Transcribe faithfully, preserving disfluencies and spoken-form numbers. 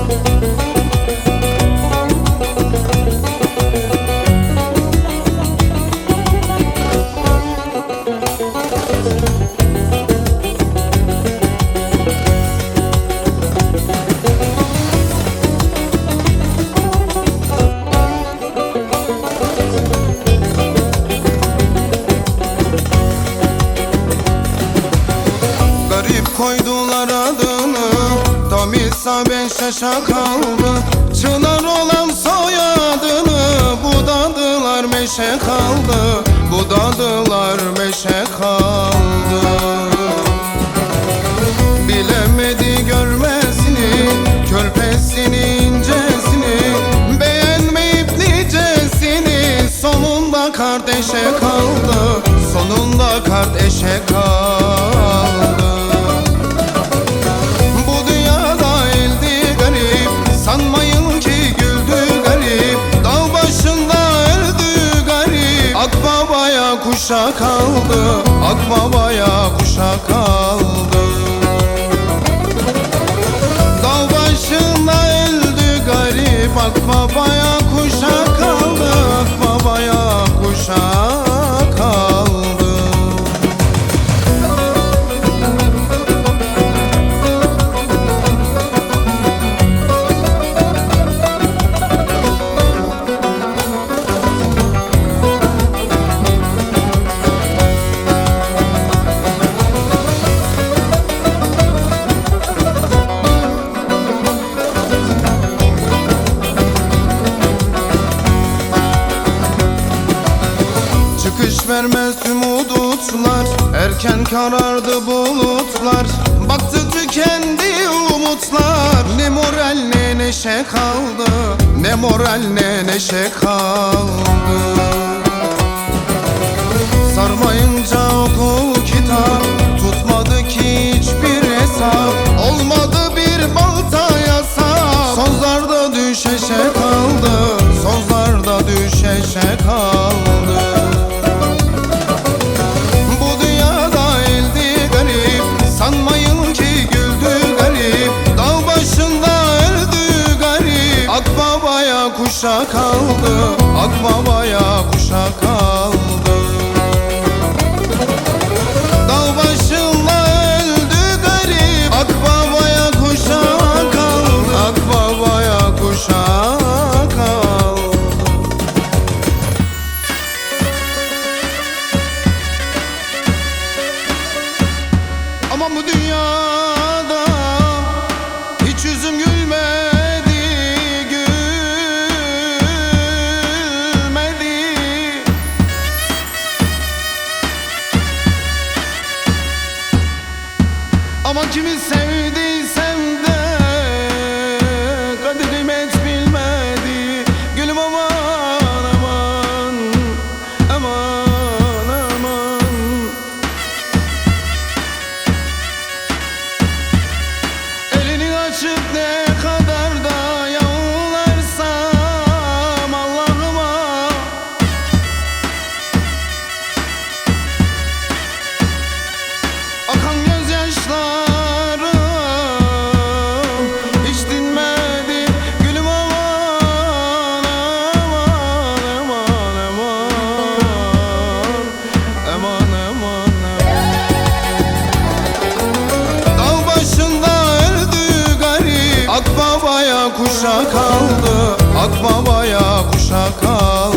Koydular adını, tam İsa beş yaşa kaldı. Çınar olan soyadını, budadılar meşe kaldı. Budadılar meşe kaldı. Bilemedi görmesini, körpesini incesini, beğenmeyip nicesini. Sonunda kardeşe kaldı, sonunda kardeşe kaldı. Sanmayın ki güldü garip, dağ başında öldü garip. Akbabaya kuşa kaldı, akbabaya kuşa kaldı. Dağ başında öldü garip, akbabaya kuşa kaldı, akbabaya kuşa kaldı. Çıkış vermez tüm umutlar, erken karardı bulutlar. Baktı tükendi umutlar, ne moral ne neşe kaldı, ne moral ne neşe kaldı. Sarmayınca okul kitap, tutmadı ki hiçbir hesap. Olmadı bir balta yasap, sozlarda düşeşe kaldı, sozlarda düşeşe kaldı. Sanmayın ki güldü garip, dağ başında öldü garip. Akbabaya kuşa kaldı, akbabaya kuşa kaldı. Dağ başında öldü garip, akbabaya kuşa kaldı, akbabaya kuşa kaldı. Ama bu dünyada hiç yüzüm gülmedi, gülmedi. Ama kimi sevdiysem de kaderim hiç bilmedi. Gülüm aman aman, aman aman. Açıp ne kadar da yalvarsam Allah'ıma, akan gözyaşlarım hiç dinmedi. Gülüm aman aman aman aman, aman aman. Dağ başında akbabaya kuşa kaldı, akbabaya kuşa kaldı.